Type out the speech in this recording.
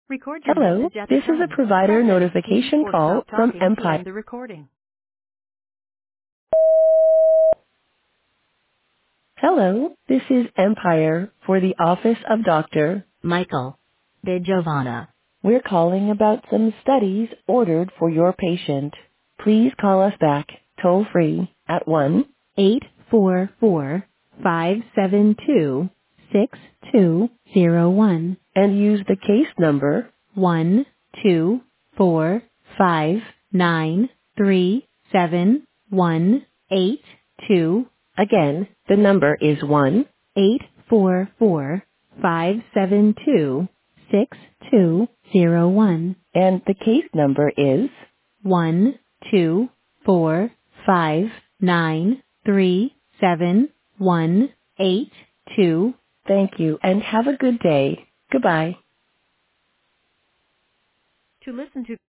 Record your Hello, message at the this is a tone. provider Press any key notification or call stop from talking to Empire. end the recording. Hello, this is Empire for the office of Dr. Michael De Giovanna. We're calling about some studies ordered for your patient. Please call us back toll free at 1-844-572-6201 and use the case number 12459378182. Again, the number is 1-844-572-6201 and the case number is 12459378182. Thank you and have a good day. Goodbye. To listen to